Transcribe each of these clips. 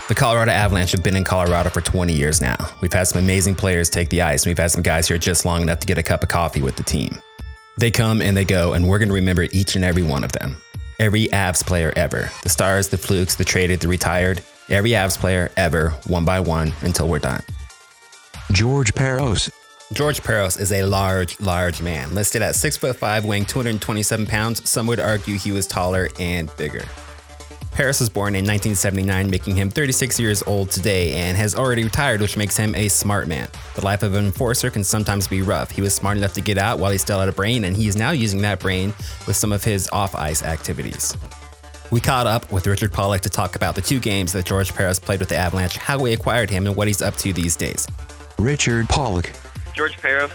The Colorado Avalanche have been in Colorado for 20 years now. We've had some amazing players take the ice, and we've had some guys here just long enough to get a cup of coffee with the team. They come and they go, and we're going to remember each and every one of them. Every Avs player ever. The Stars, the Flukes, the traded, the retired. Every Avs player ever, one by one, until we're done. George Parros. George Parros is a large man. Listed at 6'5", weighing 227 pounds. Some would argue he was taller and bigger. Parros was born in 1979, making him 36 years old today, and has already retired, which makes him a smart man. The life of an enforcer can sometimes be rough. He was smart enough to get out while he still had a brain, and he is now using that brain with some of his off-ice activities. We caught up with Richard Pollock to talk about the 2 games that George Parros played with the Avalanche, how we acquired him, and what he's up to these days. Richard Pollock. George Parros,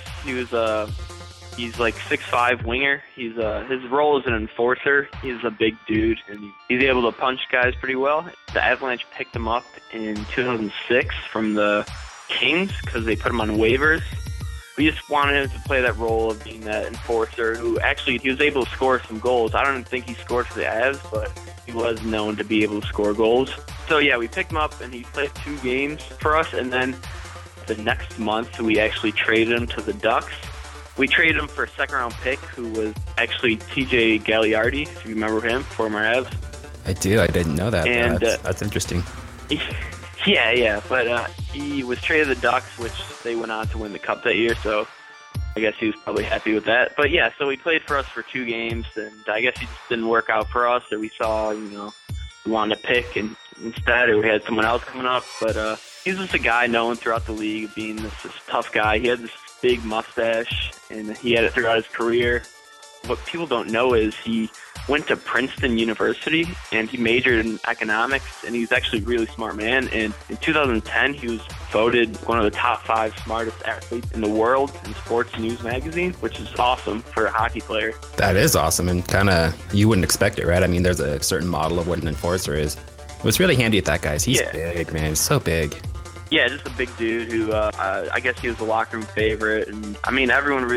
he's like 6'5" winger. His role as an enforcer. He's a big dude, and he's able to punch guys pretty well. The Avalanche picked him up in 2006 from the Kings because they put him on waivers. We just wanted him to play that role of being that enforcer who actually, he was able to score some goals. I don't think he scored for the Avs, but he was known to be able to score goals. So yeah, we picked him up and he played 2 games for us, and then the next month we actually traded him to the Ducks. We traded him for a second-round pick who was actually TJ Gagliardi, if you remember him, former Avs. I do. I didn't know that. And That's interesting. Yeah, but he was traded to the Ducks, which they went on to win the Cup that year, so I guess he was probably happy with that. But yeah, so he played for us for 2 games, and I guess he just didn't work out for us, or we saw, we wanted to pick and instead, or we had someone else coming up. But he's just a guy known throughout the league being this tough guy. He had this big mustache, and he had it throughout his career. What people don't know is he went to Princeton University, and he majored in economics, and he's actually a really smart man. And in 2010, he was voted one of the top 5 smartest athletes in the world in Sports News magazine, which is awesome for a hockey player. That is awesome, and kind of, you wouldn't expect it, right? I mean, there's a certain model of what an enforcer is. What's really handy at that, guys, he's big, man. He's so big. Yeah, just a big dude who, I guess he was a locker room favorite. And I mean, everyone really